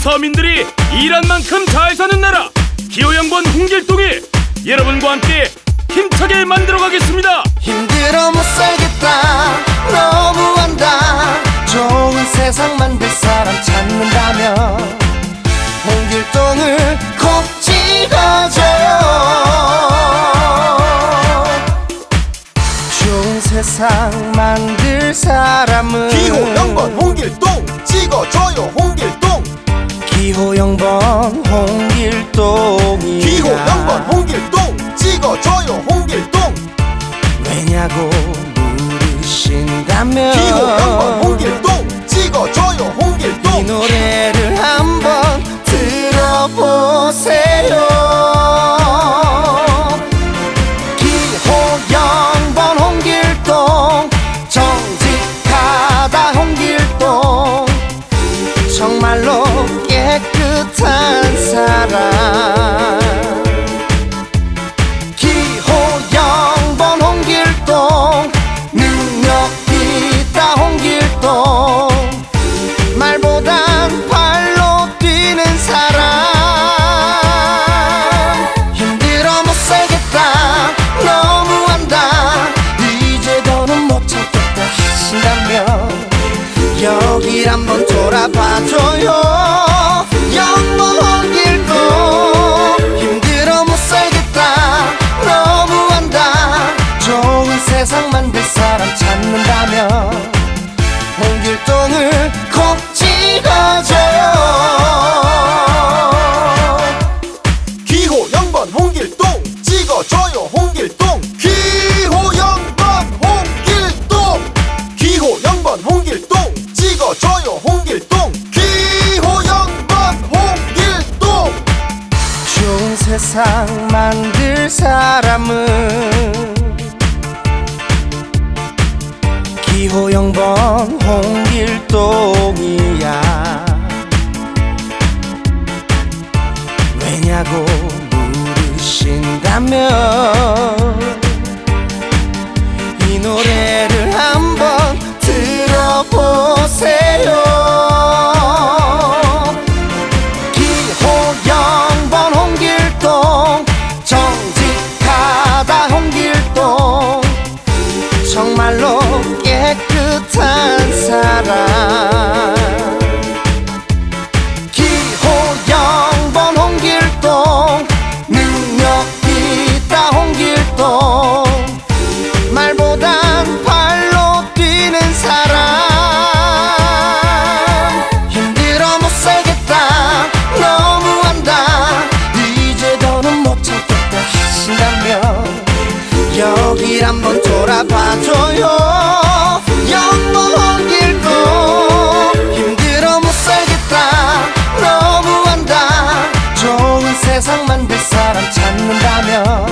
서민들이 일한 만큼 잘 사는 나라 기호양번 홍길동이 여러분과 함께 힘차게 만들어가겠습니다. 힘들어 못 살겠다 너무한다 좋은 세상 만들 사람 찾는다면 홍길동을 꼭 찍어줘요. 좋은 세상 만들 사람은 기호양번 홍길동 찍어줘요. 홍길동 기호양번 홍길동이야. 기호양번 홍길동 찍어줘요. 홍길동 왜냐고 물으신다면 기호양번 홍길동 찍어줘요. 홍길동 이 노래를 한번 들어보세요. 기호양번 홍길동 정직하다 홍길동 정말로 깨끗한 사람. 기호양번 홍길동 능력 있다 홍길동 말보단 발로 뛰는 사람. 힘들어 못 살겠다 너무한다 이제 더는 못 참겠다 하신다면 여길 한번 돌아봐줘요. 양번 홍길동 힘들어 못 살겠다 너무한다 좋은 세상 만들 사람 찾는다면 홍길동을 꼭 찍어줘요. 기호양번 홍길동 찍어줘요. 홍길동 기호양번 홍길동 기호양번 홍길동 찍어줘요. 홍길동 기호양번 홍길동 좋은 세상 만들 사람은 기호양번 홍길동이야. 왜냐고 물으신다면 이 노래를 한번 들어보세요. 기호양번 홍길동 정직하다 홍길동 정말로 깨끗한 사람. 기호양번 홍길동 능력 있다 홍길동 말보단 발로 뛰는 사람. 힘들어 못 살겠다 너무한다 이제 더는 못 참겠다 하신다면 여길 한번 돌아봐줘요. 양번 홍길동 힘들어 못 살겠다 너무한다 좋은 세상 만들 사람 찾는다면